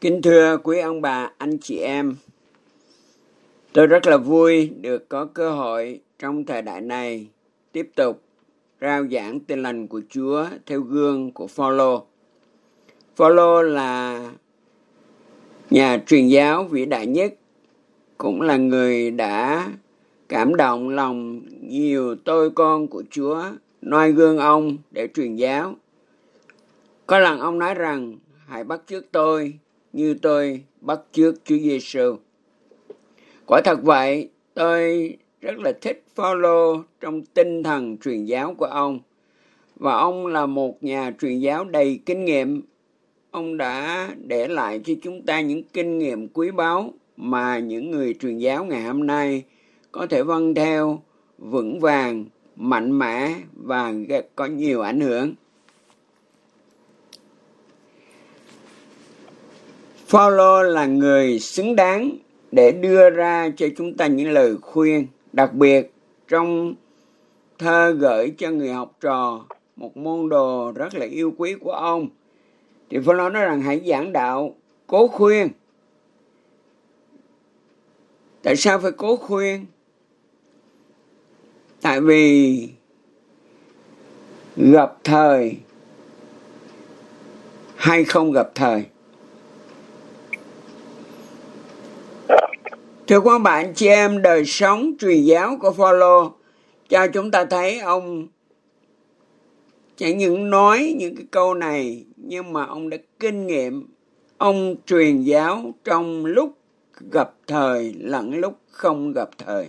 Kính thưa quý ông bà, anh chị em, tôi rất là vui được có cơ hội trong thời đại này tiếp tục rao giảng tin lành của Chúa theo gương của Phaolô. Phaolô là nhà truyền giáo vĩ đại nhất, cũng là người đã cảm động lòng nhiều tôi con của Chúa noi gương ông để truyền giáo. Có lần ông nói rằng: hãy bắt chước tôi như tôi bắt chước Chúa Giêsu. Quả thật vậy, tôi rất là thích Phaolô trong tinh thần truyền giáo của ông. Và ông là một nhà truyền giáo đầy kinh nghiệm. Ông đã để lại cho chúng ta những kinh nghiệm quý báu mà những người truyền giáo ngày hôm nay có thể vâng theo vững vàng, mạnh mẽ và có nhiều ảnh hưởng. Phaolô là người xứng đáng để đưa ra cho chúng ta những lời khuyên, đặc biệt trong thơ gửi cho người học trò, một môn đồ rất là yêu quý của ông. Thì Phaolô nói rằng hãy giảng đạo, cố khuyên. Tại sao phải cố khuyên? Tại vì gặp thời hay không gặp thời. Thưa quý bạn chị em, đời sống truyền giáo của Phaolô cho chúng ta thấy ông chẳng những nói những cái câu này, nhưng mà ông đã kinh nghiệm. Ông truyền giáo trong lúc gặp thời lẫn lúc không gặp thời.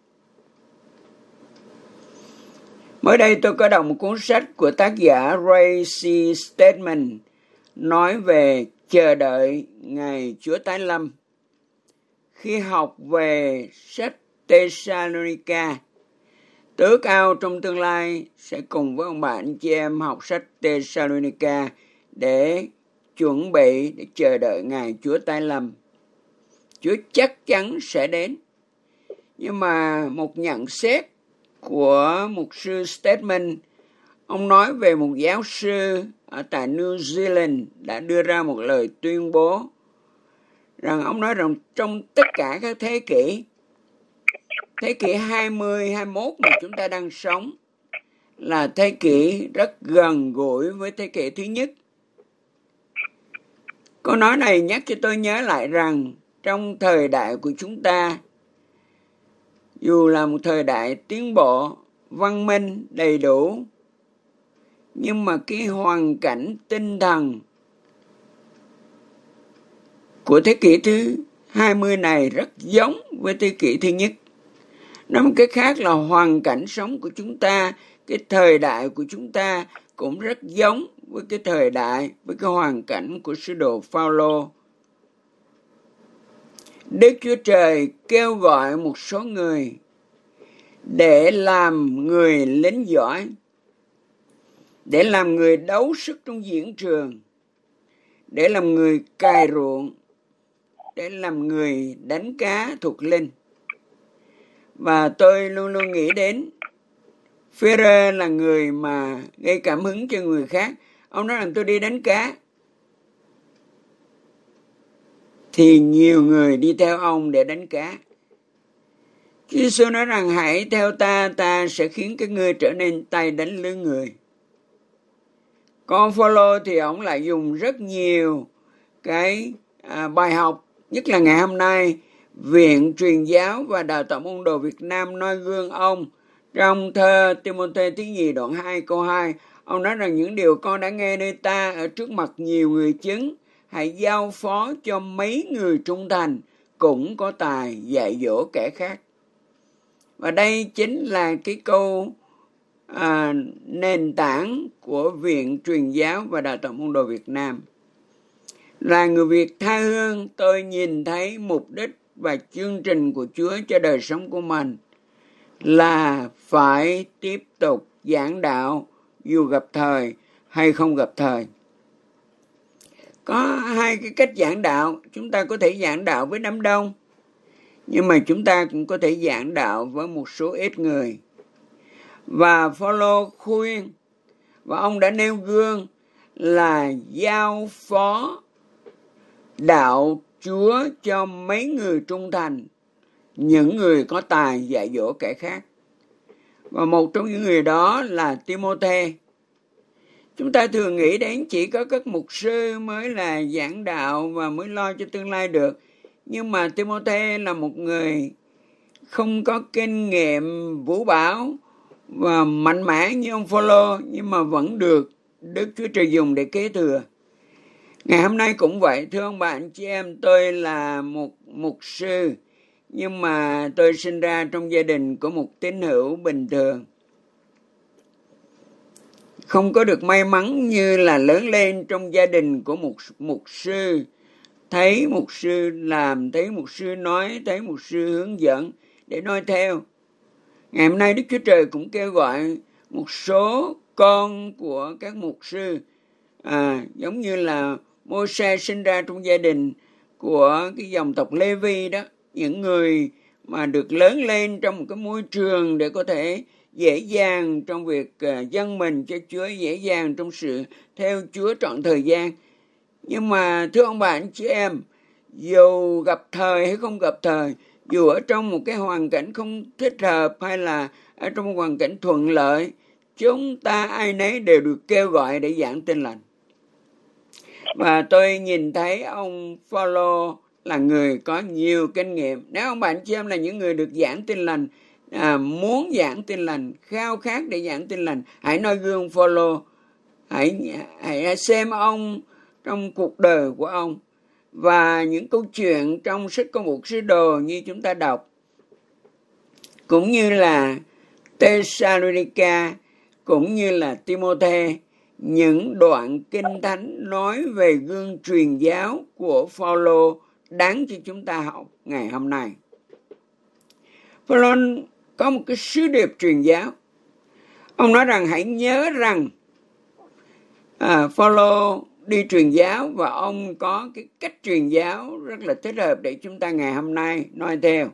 Mới đây tôi có đọc một cuốn sách của tác giả Ray C. Stedman nói về chờ đợi ngày Chúa tái lâm. Khi học về sách Thessalonica, tôi ước ao trong tương lai sẽ cùng với ông bạn chị em học sách Thessalonica để chuẩn bị để chờ đợi ngày Chúa tái lâm. Chúa chắc chắn sẽ đến. Nhưng mà một nhận xét của mục sư Stedman, ông nói về một giáo sư ở tại New Zealand đã đưa ra một lời tuyên bố rằng ông nói rằng trong tất cả các thế kỷ 20, 21 mà chúng ta đang sống là thế kỷ rất gần gũi với thế kỷ thứ nhất. Câu nói này nhắc cho tôi nhớ lại rằng trong thời đại của chúng ta, dù là một thời đại tiến bộ, văn minh, đầy đủ, nhưng mà cái hoàn cảnh tinh thần của thế kỷ thứ 20 này rất giống với thế kỷ thứ nhất. Nói một cách khác là hoàn cảnh sống của chúng ta, cái thời đại của chúng ta cũng rất giống với cái thời đại, với cái hoàn cảnh của sứ đồ Phaolô. Đức Chúa Trời kêu gọi một số người để làm người lính giỏi, để làm người đấu sức trong diễn trường, để làm người cày ruộng, để làm người đánh cá thuộc linh. Và tôi luôn luôn nghĩ đến Phêrô là người mà gây cảm hứng cho người khác. Ông nói rằng tôi đi đánh cá, thì nhiều người đi theo ông để đánh cá. Chúa Giêsu nói rằng hãy theo ta, ta sẽ khiến các ngươi trở nên tay đánh lưới người. Còn Phaolô thì ông lại dùng rất nhiều cái bài học, nhất là ngày hôm nay Viện Truyền giáo và Đào tạo môn đồ Việt Nam noi gương ông trong thơ Timôthê thứ nhì đoạn 2 câu 2. Ông nói rằng những điều con đã nghe nơi ta ở trước mặt nhiều người chứng, hãy giao phó cho mấy người trung thành cũng có tài dạy dỗ kẻ khác. Và đây chính là cái câu nền tảng của Viện Truyền giáo và Đào tạo môn đồ Việt Nam. Là người Việt tha hương, tôi nhìn thấy mục đích và chương trình của Chúa cho đời sống của mình là phải tiếp tục giảng đạo dù gặp thời hay không gặp thời. Có hai cái cách giảng đạo. Chúng ta có thể giảng đạo với đám đông, nhưng mà chúng ta cũng có thể giảng đạo với một số ít người. Và Phaolô khuyên, và ông đã nêu gương là giao phó đạo Chúa cho mấy người trung thành, những người có tài dạy dỗ kẻ khác. Và một trong những người đó là Timôthê. Chúng ta thường nghĩ đến chỉ có các mục sư mới là giảng đạo và mới lo cho tương lai được. Nhưng mà Timôthê là một người không có kinh nghiệm vũ bão và mạnh mẽ như ông Phôlô, nhưng mà vẫn được Đức Chúa Trời dùng để kế thừa. Ngày hôm nay cũng vậy, thưa ông bạn chị em, tôi là một mục sư, nhưng mà tôi sinh ra trong gia đình của một tín hữu bình thường. Không có được may mắn như là lớn lên trong gia đình của một mục sư. Thấy mục sư làm, thấy mục sư nói, thấy mục sư hướng dẫn để noi theo. Ngày hôm nay Đức Chúa Trời cũng kêu gọi một số con của các mục sư, giống như là Mô-se sinh ra trong gia đình của cái dòng tộc Lê-vi đó, những người mà được lớn lên trong một cái môi trường để có thể dễ dàng trong việc dâng mình cho Chúa, dễ dàng trong sự theo Chúa trọn thời gian. Nhưng mà thưa ông bạn chị em, dù gặp thời hay không gặp thời, dù ở trong một cái hoàn cảnh không thích hợp hay là ở trong một hoàn cảnh thuận lợi, chúng ta ai nấy đều được kêu gọi để giảng tin lành. Và tôi nhìn thấy ông Phaolô là người có nhiều kinh nghiệm. Nếu ông bạn chị em là những người được giảng tin lành, muốn giảng tin lành, khao khát để giảng tin lành, hãy noi gương Phaolô, hãy xem ông trong cuộc đời của ông và những câu chuyện trong sách Công vụ Sứ Đồ như chúng ta đọc, cũng như là Thessalonica, cũng như là Timôthê, những đoạn kinh thánh nói về gương truyền giáo của Phaolô đáng cho chúng ta học ngày hôm nay. Phaolô có một cái sứ điệp truyền giáo. Ông nói rằng hãy nhớ rằng Phaolô đi truyền giáo và ông có cái cách truyền giáo rất là thích hợp để chúng ta ngày hôm nay noi theo.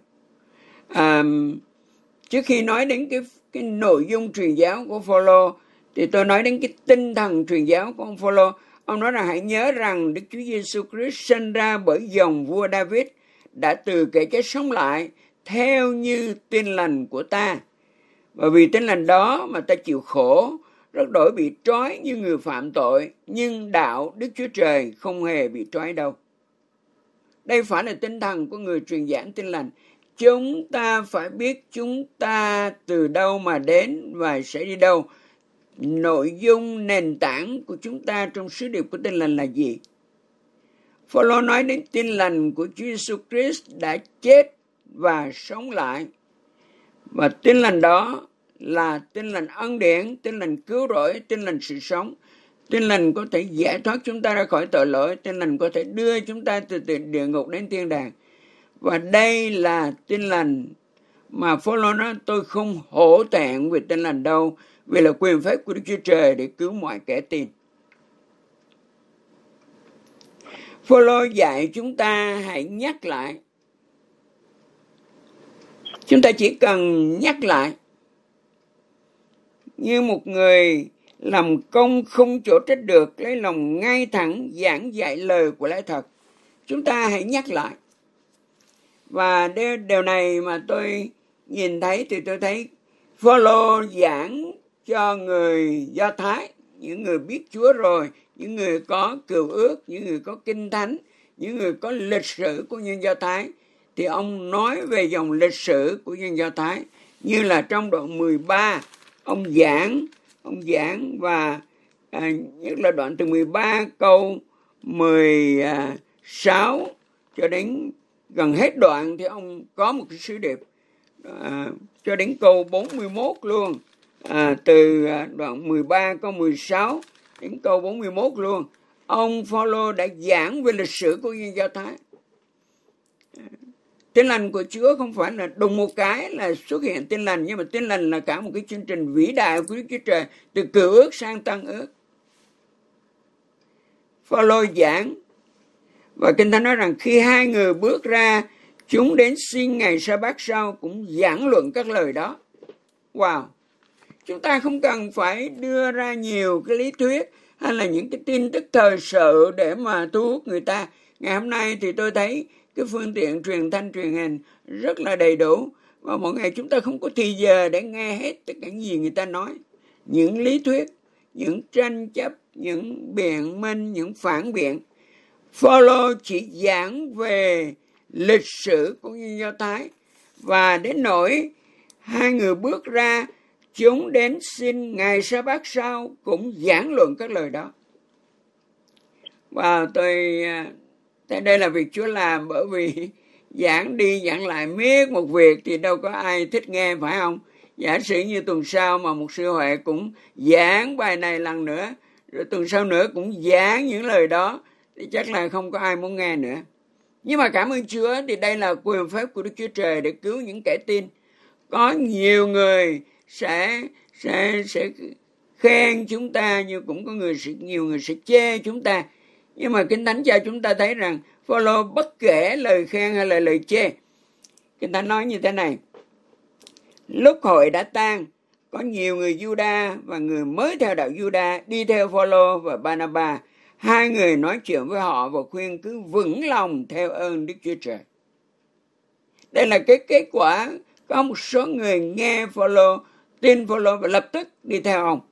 Trước khi nói đến cái nội dung truyền giáo của Phaolô thì tôi nói đến cái tinh thần truyền giáo của ông Phaolô. Ông nói rằng hãy nhớ rằng Đức Chúa Giêsu Christ sinh ra bởi dòng vua David, đã từ kẻ chết sống lại theo như tin lành của ta. Và vì tin lành đó mà ta chịu khổ, rất đổi bị trói như người phạm tội, nhưng đạo Đức Chúa Trời không hề bị trói đâu. Đây phải là tinh thần của người truyền giảng tin lành. Chúng ta phải biết chúng ta từ đâu mà đến và sẽ đi đâu. Nội dung nền tảng của chúng ta trong sứ điệp của tin lành là gì? Phaolô nói đến tin lành của Chúa Giêsu Christ đã chết và sống lại. Và tin lành đó là tin lành ân điển, tin lành cứu rỗi, tin lành sự sống. Tin lành có thể giải thoát chúng ta ra khỏi tội lỗi, tin lành có thể đưa chúng ta từ địa ngục đến thiên đàng. Và đây là tin lành mà Phaolô nói tôi không hổ thẹn về tin lành đâu, vì là quyền phép của Đức Chúa Trời để cứu mọi kẻ tin. Phaolô dạy chúng ta hãy nhắc lại. Chúng ta chỉ cần nhắc lại. Như một người làm công không chỗ trách được, lấy lòng ngay thẳng giảng dạy lời của lẽ thật. Chúng ta hãy nhắc lại. Và điều này mà tôi nhìn thấy thì tôi thấy Phaolô giảng cho người Do Thái, những người biết Chúa rồi, những người có cựu ước, những người có kinh thánh, những người có lịch sử của dân Do Thái, thì ông nói về dòng lịch sử của dân Do Thái, như là trong đoạn 13 ông giảng và nhất là đoạn từ 13 câu 16 cho đến gần hết đoạn thì ông có một cái sứ điệp cho đến câu 41 luôn, từ đoạn 13 câu 16 đến câu 41 luôn. Ông Phaolô đã giảng về lịch sử của dân Do Thái. Tin lành của Chúa không phải là đùng một cái là xuất hiện tin lành, nhưng mà tin lành là cả một cái chương trình vĩ đại của Đức Chúa Trời từ cựu ước sang tân ước. Phaolô giảng và Kinh Thánh nói rằng khi hai người bước ra, chúng đến xin ngày Sa-bát sau cũng giảng luận các lời đó. Wow! Chúng ta không cần phải đưa ra nhiều cái lý thuyết hay là những cái tin tức thời sự để mà thu hút người ta. Ngày hôm nay thì tôi thấy cái phương tiện truyền thanh truyền hình rất là đầy đủ, và mỗi ngày chúng ta không có thì giờ để nghe hết tất cả những gì người ta nói, những lý thuyết, những tranh chấp, những biện minh, những phản biện. Phaolô chỉ giảng về lịch sử của dân Do Thái, và đến nỗi hai người bước ra, chúng đến xin ngày Sa-bát sau cũng giảng luận các lời đó. Và tôi thấy đây là việc Chúa làm, bởi vì giảng đi giảng lại miết một việc thì đâu có ai thích nghe, phải không? Giả sử như tuần sau mà một sư Huệ cũng giảng bài này lần nữa, rồi tuần sau nữa cũng giảng những lời đó, thì chắc là không có ai muốn nghe nữa. Nhưng mà cảm ơn Chúa, thì đây là quyền phép của Đức Chúa Trời để cứu những kẻ tin. Có nhiều người sẽ khen chúng ta, nhưng cũng có nhiều người sẽ chê chúng ta. Nhưng mà Kinh Thánh cho chúng ta thấy rằng Phaolô bất kể lời khen hay là lời chê. Kinh Thánh nói như thế này: lúc hội đã tan, có nhiều người Giu-đa và người mới theo đạo Giu-đa đi theo Phaolô và Ba-na-ba. Hai người nói chuyện với họ và khuyên cứ vững lòng theo ơn Đức Chúa Trời. Đây là cái kết quả. Có một số người nghe Phaolô, tin Phaolô và lập tức đi theo ông.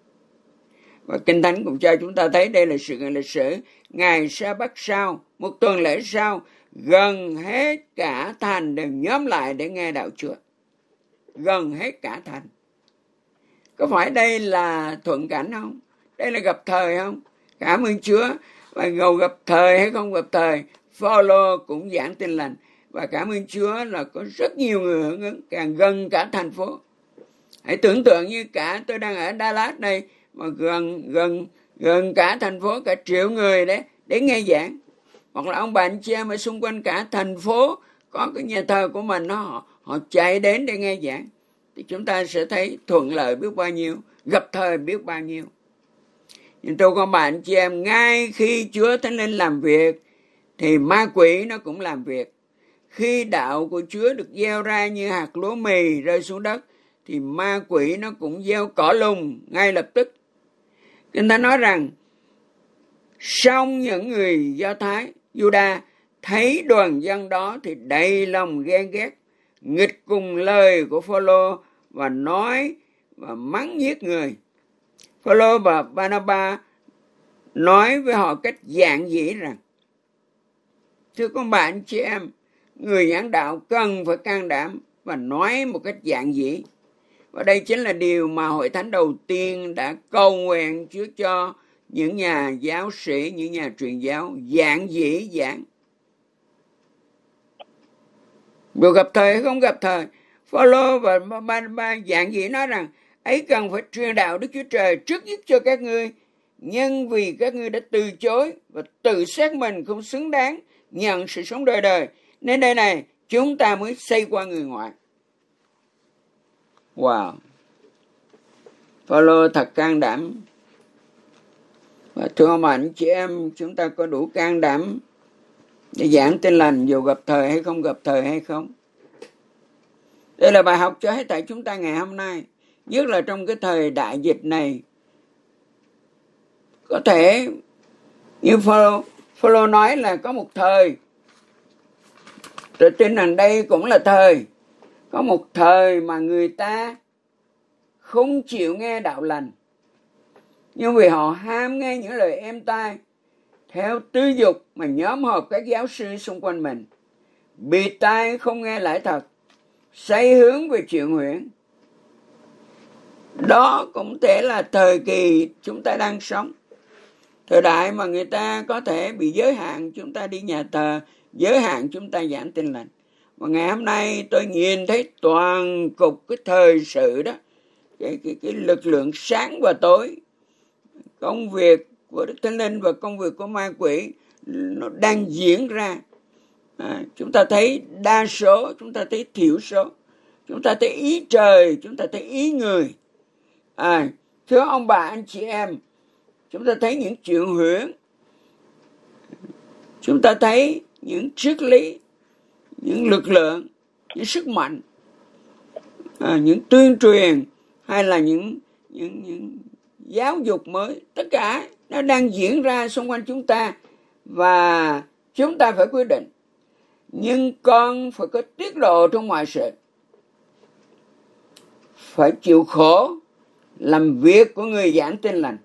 Và Kinh Thánh cũng cho chúng ta thấy đây là sự kiện lịch sử. Ngày Sa-bát sau, một tuần lễ sau, gần hết cả thành đều nhóm lại để nghe đạo Chúa. Gần hết cả thành. Có phải đây là thuận cảnh không? Đây là gặp thời không? Cảm ơn Chúa. Và dầu gặp thời hay không gặp thời, Phaolô cũng giảng tin lành. Và cảm ơn Chúa là có rất nhiều người hưởng ứng, càng gần cả thành phố. Hãy tưởng tượng như cả tôi đang ở Dallas đây, mà gần cả thành phố, cả triệu người đấy để nghe giảng. Hoặc là ông bà anh chị em ở xung quanh cả thành phố có cái nhà thờ của mình, họ chạy đến để nghe giảng. Thì chúng ta sẽ thấy thuận lợi biết bao nhiêu, gặp thời biết bao nhiêu. Nhưng tôi con bà anh chị em, ngay khi Chúa Thánh Linh làm việc thì ma quỷ nó cũng làm việc. Khi đạo của Chúa được gieo ra như hạt lúa mì rơi xuống đất, thì ma quỷ nó cũng gieo cỏ lùng ngay lập tức. Kinh Thánh nói rằng, song những người Do Thái, Giu-đa thấy đoàn dân đó thì đầy lòng ghen ghét, nghịch cùng lời của Phaolô và nói và mắng nhiếc người. Phaolô và Ba-na-ba nói với họ cách giản dị rằng, thưa con bạn chị em, người giảng đạo cần phải can đảm và nói một cách giản dị. Và đây chính là điều mà Hội Thánh đầu tiên đã cầu nguyện Chúa cho những nhà giáo sĩ, những nhà truyền giáo giản dị giảng. Dù gặp thời hay không gặp thời, Phaolô và Ba-na-ba giản dị nói rằng, ấy cần phải truyền đạo Đức Chúa Trời trước nhất cho các ngươi, nhưng vì các ngươi đã từ chối và tự xét mình không xứng đáng nhận sự sống đời đời, nên đây này chúng ta mới xây qua người ngoại. Wow! Phaolô thật can đảm. Và thưa mà anh chị em, chúng ta có đủ can đảm để giảng tin lành dù gặp thời hay không gặp thời hay không? Đây là bài học cho hết thảy chúng ta ngày hôm nay, nhất là trong cái thời đại dịch này. Có thể như Phaolô nói là có một thời, tôi tin rằng đây cũng là thời. Có một thời mà người ta không chịu nghe đạo lành, nhưng vì họ ham nghe những lời êm tai, theo tư dục mà nhóm họp các giáo sư xung quanh mình, bịt tai không nghe lẽ thật, say hướng về chuyện huyễn. Đó cũng thể là thời kỳ chúng ta đang sống. Thời đại mà người ta có thể bị giới hạn chúng ta đi nhà thờ, giới hạn chúng ta giảng tin lành. Và ngày hôm nay tôi nhìn thấy toàn cục cái thời sự đó, cái lực lượng sáng và tối, công việc của Đức Thánh Linh và công việc của ma quỷ nó đang diễn ra. Chúng ta thấy đa số, chúng ta thấy thiểu số, chúng ta thấy ý trời, chúng ta thấy ý người. Thưa ông bà anh chị em, chúng ta thấy những chuyện huyễn, chúng ta thấy những triết lý, những lực lượng, những sức mạnh, những tuyên truyền hay là những giáo dục mới, tất cả nó đang diễn ra xung quanh chúng ta. Và chúng ta phải quyết định. Nhưng con phải có tiết độ trong mọi sự. Phải chịu khổ làm việc của người giảng tin lành.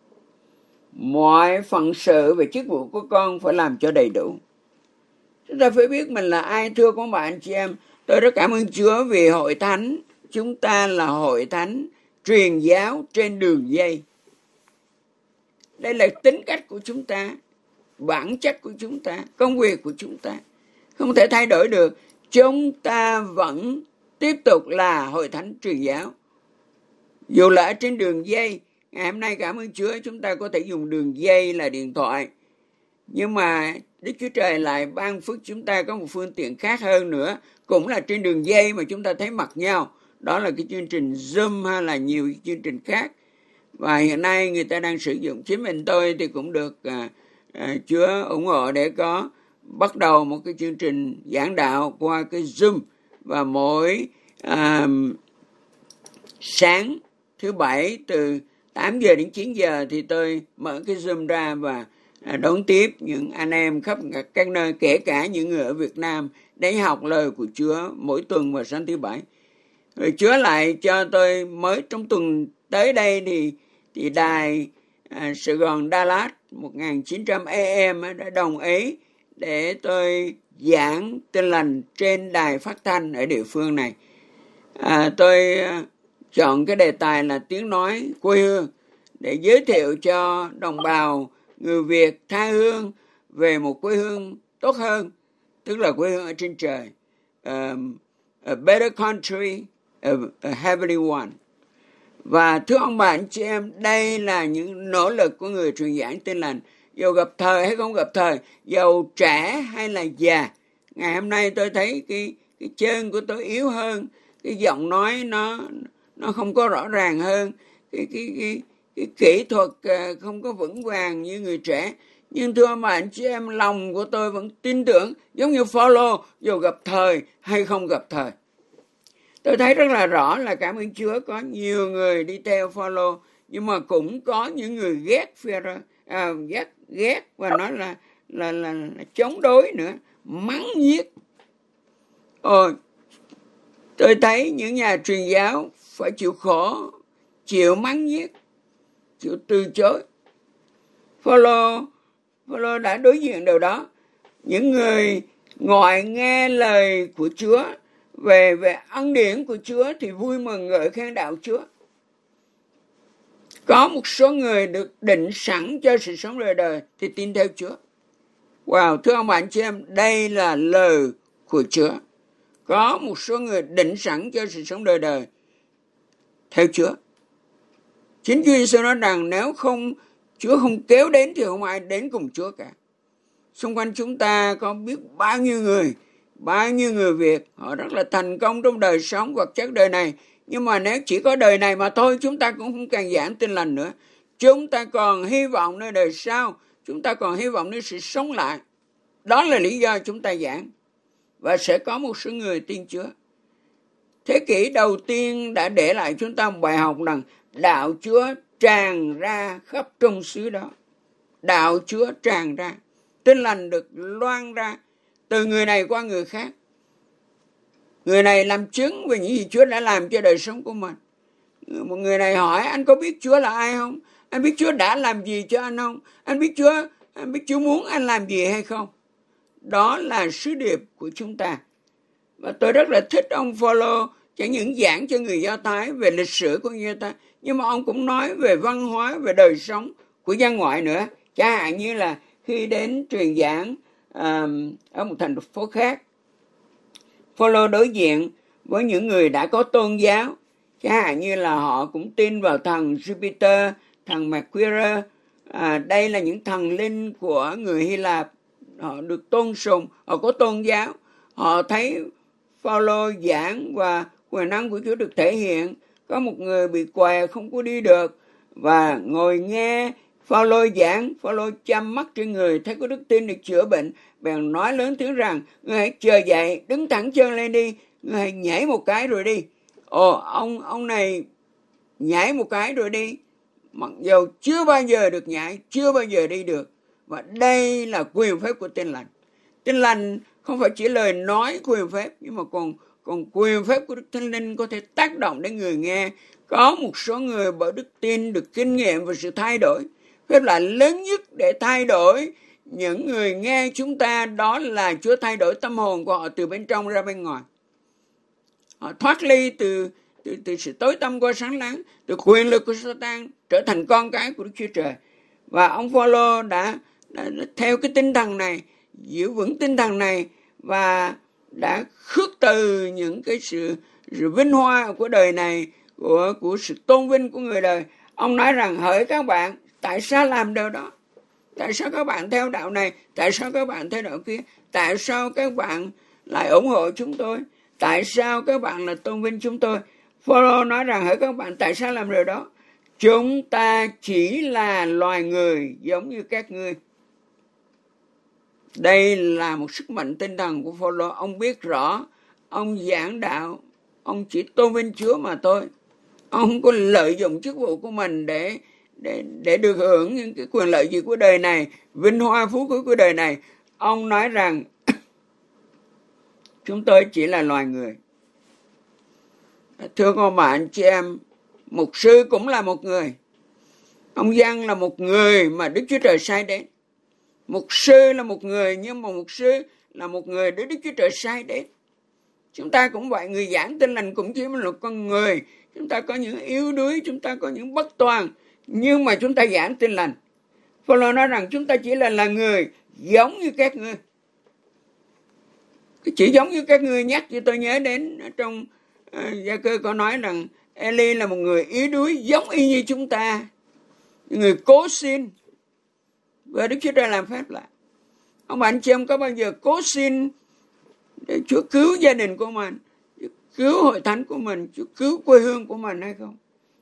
Mọi phận sự về chức vụ của con phải làm cho đầy đủ. Chúng ta phải biết mình là ai, thưa các bạn chị em. Tôi rất cảm ơn Chúa vì hội thánh. Chúng ta là hội thánh truyền giáo trên đường dây. Đây là tính cách của chúng ta, bản chất của chúng ta, công việc của chúng ta. Không thể thay đổi được. Chúng ta vẫn tiếp tục là hội thánh truyền giáo. Dù là ở trên đường dây, ngày hôm nay cảm ơn Chúa chúng ta có thể dùng đường dây là điện thoại. Nhưng mà Đức Chúa Trời lại ban phước chúng ta có một phương tiện khác hơn nữa. Cũng là trên đường dây mà chúng ta thấy mặt nhau. Đó là cái chương trình Zoom hay là nhiều chương trình khác. Và hiện nay người ta đang sử dụng. Chính mình tôi thì cũng được Chúa ủng hộ để có bắt đầu một cái chương trình giảng đạo qua cái Zoom. Và mỗi sáng thứ Bảy từ 8 giờ đến 9 giờ thì tôi mở cái Zoom ra và đón tiếp những anh em khắp các nơi, kể cả những người ở Việt Nam để học lời của Chúa mỗi tuần vào sáng thứ Bảy. Rồi Chúa lại cho tôi mới trong tuần tới đây thì đài Sài Gòn Dallas 1900 AM đã đồng ý để tôi giảng tin lành trên đài phát thanh ở địa phương này. Tôi chọn cái đề tài là tiếng nói quê hương để giới thiệu cho đồng bào người Việt tha hương về một quê hương tốt hơn, tức là quê hương ở trên trời, a better country, a heavenly one. Và thưa ông bà anh chị em, đây là những nỗ lực của người truyền giảng tin lành, dầu gặp thời hay không gặp thời, dầu trẻ hay là già. Ngày hôm nay tôi thấy cái chân của tôi yếu hơn, cái giọng nói nó không có rõ ràng hơn, cái kỹ thuật không có vững vàng như người trẻ. Nhưng thưa mà anh chị em, lòng của tôi vẫn tin tưởng giống như Phaolô, dù gặp thời hay không gặp thời. Tôi thấy rất là rõ là cảm ơn Chúa có nhiều người đi theo Phaolô, nhưng mà cũng có những người ghét Phêrô, ghét và nói là chống đối nữa, mắng nhiếc. Tôi thấy những nhà truyền giáo phải chịu khổ, chịu mắng nhiếc, chịu từ chối. Phaolô đã đối diện điều đó. Những người ngoại nghe lời của Chúa về ân điển của Chúa thì vui mừng ngợi khen đạo Chúa. Có một số người được định sẵn cho sự sống đời đời thì tin theo Chúa. Wow, thưa ông bạn chị em, đây là lời của Chúa. Có một số người định sẵn cho sự sống đời đời theo Chúa. Chính Chúa Giêsu nói rằng nếu Chúa không kéo đến thì không ai đến cùng Chúa cả. Xung quanh chúng ta có biết bao nhiêu người Việt, họ rất là thành công trong đời sống vật chất đời này. Nhưng mà nếu chỉ có đời này mà thôi, chúng ta cũng không cần giảng tin lành nữa. Chúng ta còn hy vọng nơi đời sau, chúng ta còn hy vọng nơi sự sống lại. Đó là lý do chúng ta giảng. Và sẽ có một số người tin Chúa. Thế kỷ đầu tiên đã để lại chúng ta một bài học rằng đạo Chúa tràn ra khắp trong xứ đó. Đạo Chúa tràn ra. Tin lành được loan ra từ người này qua người khác. Người này làm chứng về những gì Chúa đã làm cho đời sống của mình. Một người này hỏi anh có biết Chúa là ai không? Anh biết Chúa đã làm gì cho anh không? Anh biết Chúa muốn anh làm gì hay không? Đó là sứ điệp của chúng ta. Và tôi rất là thích ông Phaolô, chẳng những giảng cho người Do Thái về lịch sử của người Do Thái, nhưng mà ông cũng nói về văn hóa, về đời sống của dân ngoại nữa. Chẳng hạn như là khi đến truyền giảng ở một thành phố khác, Phaolô đối diện với những người đã có tôn giáo, chẳng hạn như là họ cũng tin vào thần Jupiter, thần Mercury. Đây là những thần linh của người Hy Lạp, họ được tôn sùng, họ có tôn giáo. Họ thấy Phaolô giảng và quyền năng của Chúa được thể hiện. Có một người bị què không có đi được và ngồi nghe Phaolô giảng. Phaolô chăm mắt trên người, thấy có đức tin được chữa bệnh, bèn nói lớn tiếng rằng: ngươi hãy chờ dậy, đứng thẳng chân lên đi, ngươi hãy nhảy một cái rồi đi. Ông này nhảy một cái rồi đi, mặc dù chưa bao giờ được nhảy, chưa bao giờ đi được. Và đây là quyền phép của tin lành. Tin lành không phải chỉ lời nói quyền phép, nhưng mà còn quyền phép của Đức Thánh Linh có thể tác động đến người nghe. Có một số người bởi đức tin được kinh nghiệm và sự thay đổi. Phép lạ lớn nhất để thay đổi những người nghe chúng ta, đó là Chúa thay đổi tâm hồn của họ từ bên trong ra bên ngoài. Họ thoát ly từ sự tối tăm qua sáng láng, từ quyền lực của Satan, trở thành con cái của Đức Chúa Trời. Và ông Phaolô đã theo cái tinh thần này, giữ vững tinh thần này, và đã khước từ những cái sự vinh hoa của đời này, của sự tôn vinh của người đời. Ông nói rằng: hỡi các bạn, tại sao làm điều đó? Tại sao các bạn theo đạo này? Tại sao các bạn theo đạo kia? Tại sao các bạn lại ủng hộ chúng tôi? Tại sao các bạn lại tôn vinh chúng tôi? Phaolô nói rằng: hỡi các bạn, tại sao làm điều đó? Chúng ta chỉ là loài người giống như các ngươi. Đây là một sức mạnh tinh thần của Phaolô. Ông biết rõ, ông giảng đạo, ông chỉ tôn vinh Chúa mà thôi. Ông không có lợi dụng chức vụ của mình để được hưởng những cái quyền lợi gì của đời này, vinh hoa phú quý của đời này. Ông nói rằng chúng tôi chỉ là loài người. Thưa các bạn chị em, mục sư cũng là một người. Ông Giăng là một người mà Đức Chúa Trời sai đến. Mục sư là một người, nhưng mà mục sư là một người để Đức Chúa Trời sai đến. Chúng ta cũng vậy, người giảng tin lành cũng chỉ là một con người. Chúng ta có những yếu đuối, chúng ta có những bất toàn, nhưng mà chúng ta giảng tin lành. Phaolô nói rằng chúng ta chỉ là người giống như các ngươi. Chỉ giống như các ngươi nhắc cho tôi nhớ đến trong Gia Cơ có nói rằng Eli là một người yếu đuối giống y như chúng ta, người cố xin và Đức Chúa Trời làm phép lại. Ông bạn chị em có bao giờ cố xin để Chúa cứu gia đình của mình, Chúa cứu hội thánh của mình, Chúa cứu quê hương của mình hay không?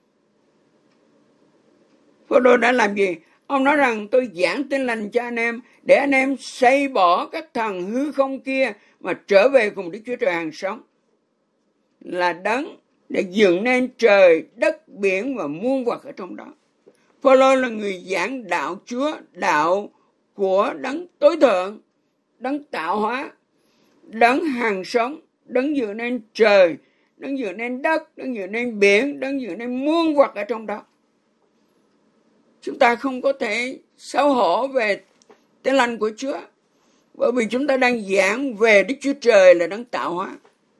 Phaolô đã làm gì? Ông nói rằng tôi giảng tin lành cho anh em để anh em xây bỏ các thần hư không kia mà trở về cùng Đức Chúa Trời hàng sống, là đấng để dựng nên trời, đất, biển và muôn vật ở trong đó. Phaolô là người giảng đạo Chúa, đạo của đấng tối thượng, đấng tạo hóa, đấng hàng sống, đấng dựng nên trời, đấng dựng nên đất, đấng dựng nên biển, đấng dựng nên muôn vật ở trong đó. Chúng ta không có thể xấu hổ về tin lành của Chúa, bởi vì chúng ta đang giảng về Đức Chúa Trời là đấng tạo hóa,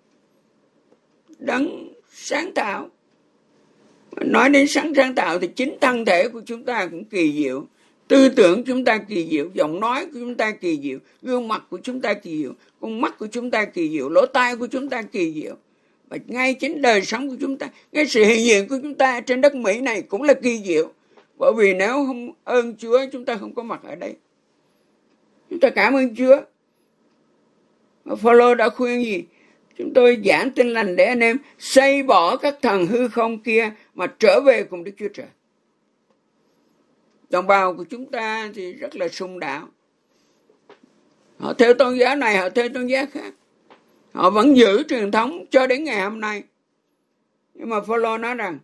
đấng sáng tạo. Nói đến sáng tạo thì chính thân thể của chúng ta cũng kỳ diệu, tư tưởng chúng ta kỳ diệu, giọng nói của chúng ta kỳ diệu, gương mặt của chúng ta kỳ diệu, con mắt của chúng ta kỳ diệu, lỗ tai của chúng ta kỳ diệu. Và ngay chính đời sống của chúng ta, ngay sự hiện diện của chúng ta trên đất Mỹ này cũng là kỳ diệu. Bởi vì nếu không ơn Chúa, chúng ta không có mặt ở đây. Chúng ta cảm ơn Chúa. Phaolô đã khuyên gì? Chúng tôi giảng tin lành để anh em xây bỏ các thần hư không kia mà trở về cùng Đức Chúa Trời. Đồng bào của chúng ta thì rất là sùng đạo. Họ theo tôn giáo này, họ theo tôn giáo khác. Họ vẫn giữ truyền thống cho đến ngày hôm nay. Nhưng mà Phaolô nói rằng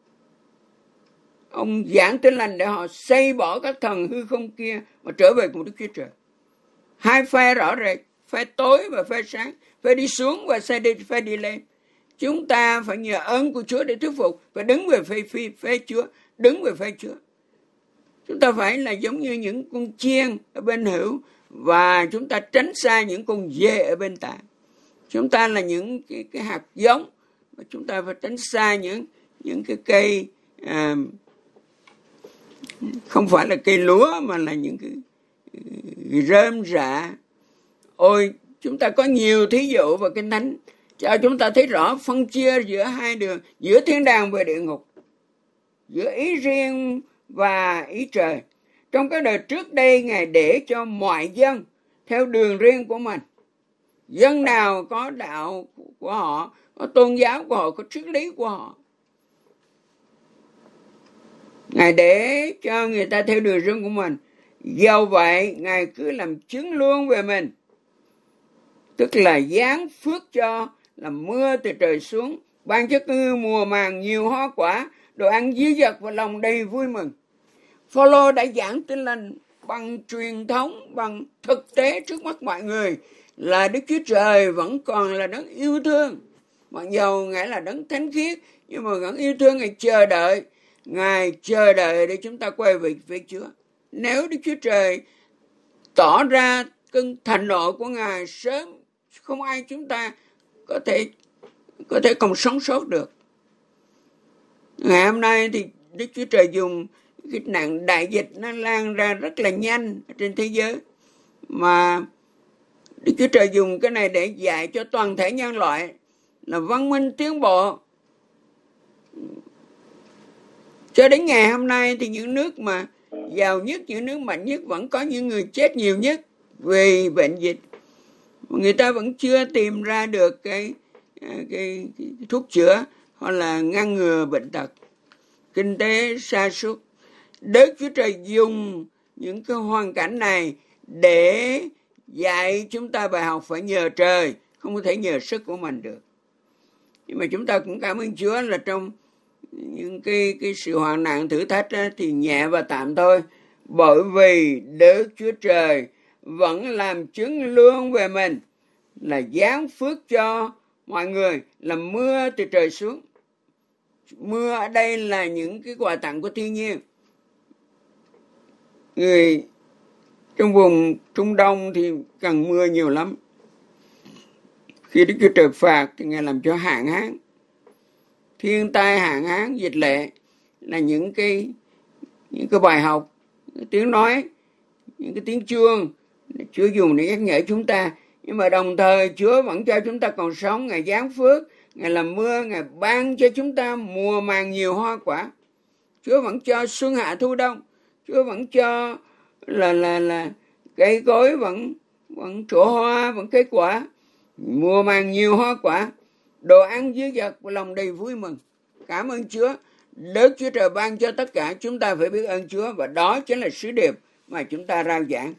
ông giảng tin lành để họ xây bỏ các thần hư không kia mà trở về cùng Đức Chúa Trời. Hai phe rõ rệt, phe tối và phe sáng, phe đi xuống và phe đi lên. Chúng ta phải nhờ ơn của Chúa để thuyết phục, và đứng về phe Chúa, đứng về phe Chúa. Chúng ta phải là giống như những con chiên ở bên hữu, và chúng ta tránh xa những con dê ở bên tả. Chúng ta là những cái hạt giống, và chúng ta phải tránh xa những cái cây không phải là cây lúa, mà là những cái rơm rạ. Ôi, chúng ta có nhiều thí dụ và Kinh Thánh cho chúng ta thấy rõ phân chia giữa hai đường, giữa thiên đàng và địa ngục, giữa ý riêng và ý trời. Trong cái đời trước đây, Ngài để cho mọi dân theo đường riêng của mình. Dân nào có đạo của họ, có tôn giáo của họ, có triết lý của họ. Ngài để cho người ta theo đường riêng của mình. Do vậy, Ngài cứ làm chứng luôn về mình. Tức là giáng phước cho, làm mưa từ trời xuống, ban cho cư mùa màng nhiều hoa quả, đồ ăn dư dật và lòng đầy vui mừng. Phaolô đã giảng tin lành bằng truyền thống, bằng thực tế trước mắt mọi người là Đức Chúa Trời vẫn còn là đấng yêu thương. Mặc dầu Ngài là đấng thánh khiết, nhưng mà vẫn yêu thương. Ngài chờ đợi để chúng ta quay về với Chúa. Nếu Đức Chúa Trời tỏ ra cơn thịnh nộ của Ngài sớm, không ai chúng ta có thể còn sống sót được. Ngày hôm nay thì Đức Chúa Trời dùng cái nạn đại dịch nó lan ra rất là nhanh trên thế giới, mà Đức Chúa Trời dùng cái này để dạy cho toàn thể nhân loại là văn minh tiến bộ. Cho đến ngày hôm nay thì những nước mà giàu nhất, những nước mạnh nhất vẫn có những người chết nhiều nhất vì bệnh dịch. Người ta vẫn chưa tìm ra được cái thuốc chữa hoặc là ngăn ngừa bệnh tật. Kinh tế sa sút. Đức Chúa Trời dùng những cái hoàn cảnh này để dạy chúng ta bài học phải nhờ trời, không có thể nhờ sức của mình được. Nhưng mà chúng ta cũng cảm ơn Chúa là trong những cái sự hoạn nạn thử thách đó, thì nhẹ và tạm thôi, bởi vì Đức Chúa Trời vẫn làm chứng luôn về mình là giáng phước cho mọi người, là mưa từ trời xuống. Mưa ở đây là những cái quà tặng của thiên nhiên. Người trong vùng Trung Đông thì cần mưa nhiều lắm. Khi Đức Chúa Trời phạt thì Ngài làm cho hạn hán. Thiên tai, hạn hán, dịch lệ là những cái bài học, tiếng nói, những cái tiếng chuông Chúa dùng để nhắc nhở chúng ta. Nhưng mà đồng thời Chúa vẫn cho chúng ta còn sống. Ngài giáng phước, Ngài làm mưa, Ngài ban cho chúng ta mùa màng nhiều hoa quả. Chúa vẫn cho xuân hạ thu đông. Chúa vẫn cho là cây cối vẫn trổ hoa, vẫn kết quả, mùa màng nhiều hoa quả, đồ ăn dư dật và lòng đầy vui mừng. Cảm ơn Chúa. Đức Chúa Trời ban cho tất cả, chúng ta phải biết ơn Chúa, và đó chính là sứ điệp mà chúng ta rao giảng.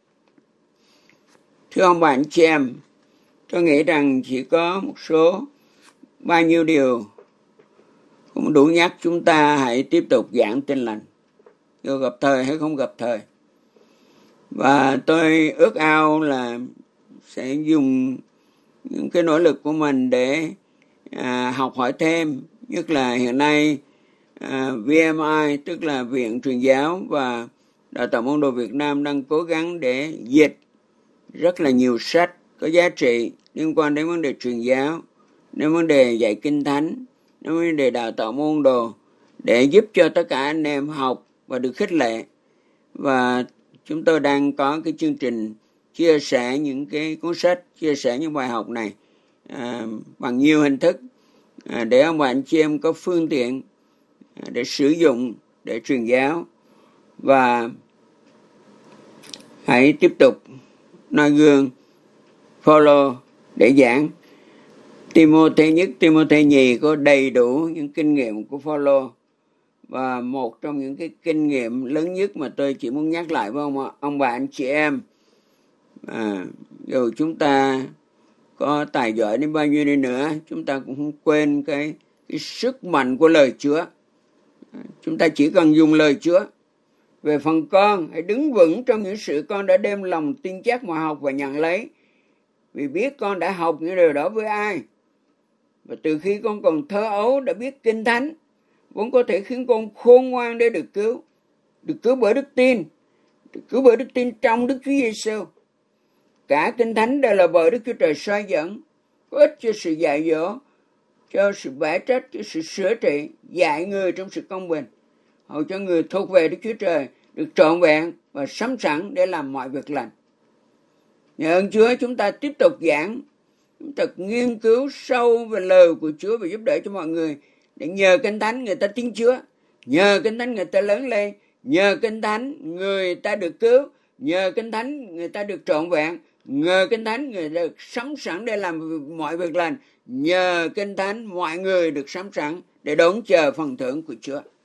Thưa ông bà anh chị em, tôi nghĩ rằng chỉ có một số bao nhiêu điều không đủ nhắc chúng ta hãy tiếp tục giảng tin lành, dù gặp thời hay không gặp thời. Và tôi ước ao là sẽ dùng những cái nỗ lực của mình để học hỏi thêm, nhất là hiện nay VMI, tức là Viện Truyền giáo và Đào tạo môn đồ Việt Nam đang cố gắng để dịch rất là nhiều sách có giá trị liên quan đến vấn đề truyền giáo, đến vấn đề dạy kinh thánh, đến vấn đề đào tạo môn đồ, để giúp cho tất cả anh em học và được khích lệ. Và chúng tôi đang có cái chương trình chia sẻ những cái cuốn sách, chia sẻ những bài học này bằng nhiều hình thức, để ông bà anh chị em có phương tiện để sử dụng để truyền giáo. Và hãy tiếp tục noi gương Phaolô để giảng. Timôthê nhất, Timôthê nhì có đầy đủ những kinh nghiệm của Phaolô. Và một trong những cái kinh nghiệm lớn nhất mà tôi chỉ muốn nhắc lại với ông bà anh chị em, dù chúng ta có tài giỏi đến bao nhiêu đi nữa, chúng ta cũng không quên cái sức mạnh của lời Chúa. Chúng ta chỉ cần dùng lời Chúa. Về phần con, hãy đứng vững trong những sự con đã đem lòng tin chắc mà học và nhận lấy, vì biết con đã học những điều đó với ai. Và từ khi con còn thơ ấu đã biết kinh thánh, vốn có thể khiến con khôn ngoan để được cứu bởi đức tin, trong Đức Chúa Giêsu. Cả kinh thánh đều là bởi Đức Chúa Trời soi dẫn, có ích cho sự dạy dỗ, cho sự bẻ trách, cho sự sửa trị, dạy người trong sự công bình, hầu cho người thuộc về Đức Chúa Trời được trọn vẹn và sắm sẵn để làm mọi việc lành. Nhờ ơn Chúa, chúng ta tiếp tục giảng, chúng ta nghiên cứu sâu về lời của Chúa và giúp đỡ cho mọi người, để nhờ kinh thánh người ta tin Chúa, nhờ kinh thánh người ta lớn lên, nhờ kinh thánh người ta được cứu, nhờ kinh thánh người ta được trọn vẹn, nhờ kinh thánh người ta được sắm sẵn để làm mọi việc lành, nhờ kinh thánh mọi người được sắm sẵn để đón chờ phần thưởng của Chúa.